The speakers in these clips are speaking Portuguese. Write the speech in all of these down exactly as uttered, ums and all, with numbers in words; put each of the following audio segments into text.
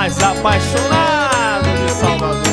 mais apaixonado de Salvador.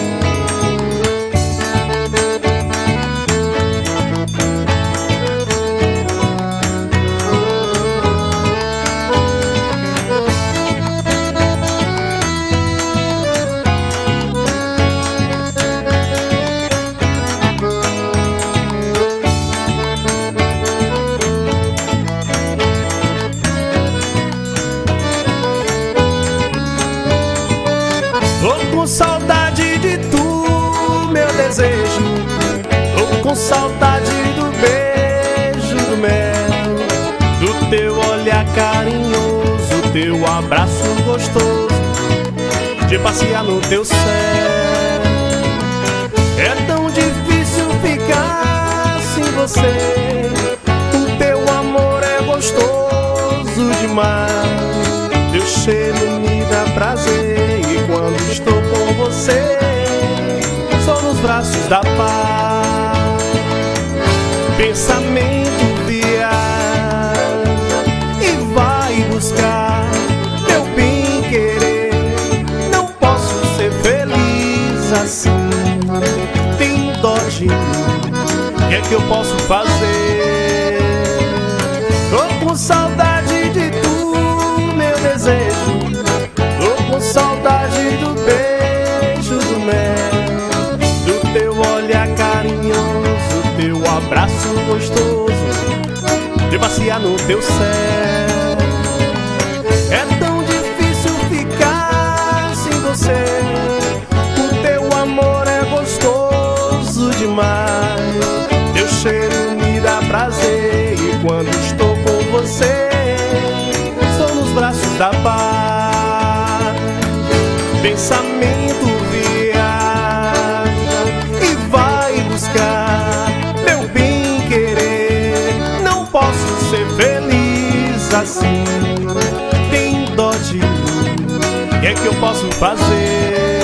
Tô com saudade de tu, meu desejo. Tô com saudade do beijo, do mel, do teu olhar carinhoso, teu abraço gostoso, de passear no teu céu. É tão difícil ficar sem você, o teu amor é gostoso demais. Teu cheiro me dá prazer e quando estou com você, sou nos braços da paz. Pensamento viaja e vai buscar meu bem-querer. Não posso ser feliz assim, tem dó de mim, o que é que eu posso fazer? Tô com saudade de tu, meu desejo. Tô com saudade do beijo, do mel, do teu olhar carinhoso, teu abraço gostoso, de passear no teu céu. É tão difícil ficar sem você, o teu amor é gostoso demais. Teu cheiro me dá prazer e quando estou com você, sou nos braços da paz. Pensamento viaja e vai buscar meu bem-querer. Não posso ser feliz assim, tem dó de mim, o que é que eu posso fazer?